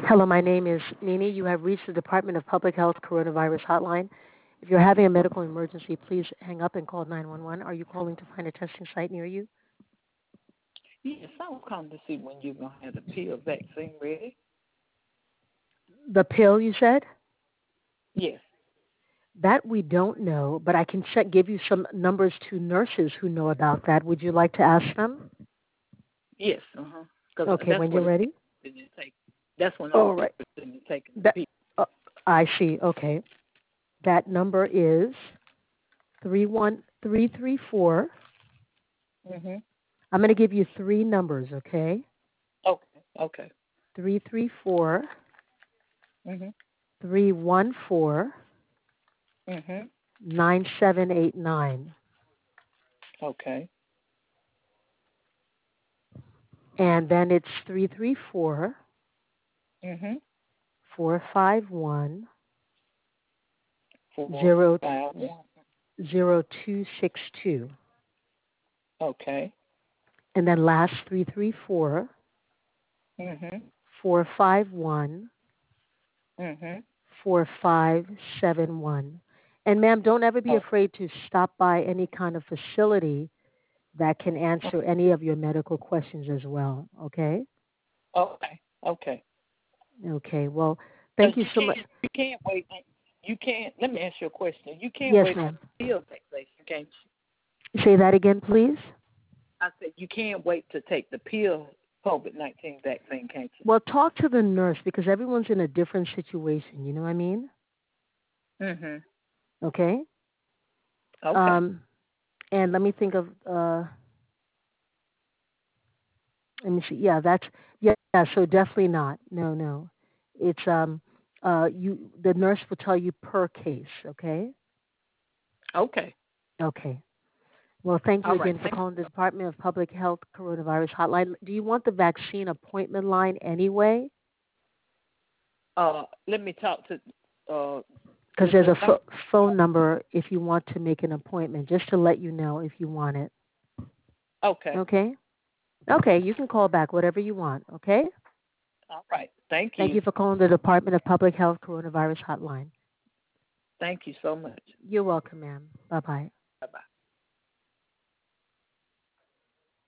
Hello, my name is Nini. You have reached the Department of Public Health Coronavirus Hotline. If you're having a medical emergency, please hang up and call 911. Are you calling to find a testing site near you? Yes, I was calling to see when you're going to have the pill vaccine ready. The pill, you said? Yes. That we don't know, but I can give you some numbers to nurses who know about that. Would you like to ask them? Yes, Okay, when you're ready. That's when Oh, I'm right. interested in taking the That, pill. I see. Okay. That number is 31334. Mhm. I'm going to give you three numbers, okay? Okay. 334 Mhm. 314 Mhm. 9789. Okay. And then it's 334 Mhm. 451 451. 0262. Okay. And then last 334 Mhm. 451 Mhm. 4571. And ma'am, don't ever be Oh. afraid to stop by any kind of facility that can answer any of your medical questions as well, okay? Okay. Okay. Okay, well, thank you so much. You can't wait. You can't. Let me ask you a question. You can't Yes, wait on ma'am. the pill vaccination, can't you? Say that again, please. I said you can't wait to take the pill COVID-19 vaccine, can't you? Well, talk to the nurse because everyone's in a different situation. You know what I mean? Mhm. Okay. Okay. And let me think of. Let me see. Yeah, that's yeah. So definitely not. No, no. It's you. The nurse will tell you per case. Okay. Okay. Okay. Well, thank you All right. again for calling the Department of Public Health Coronavirus Hotline. Do you want the vaccine appointment line anyway? Let me talk to. Because there's a phone number if you want to make an appointment, just to let you know if you want it. Okay. Okay? Okay, you can call back whatever you want, okay? All right. Thank Thank you. you for calling the Department of Public Health Coronavirus Hotline. Thank you so much. You're welcome, ma'am. Bye-bye. Bye bye.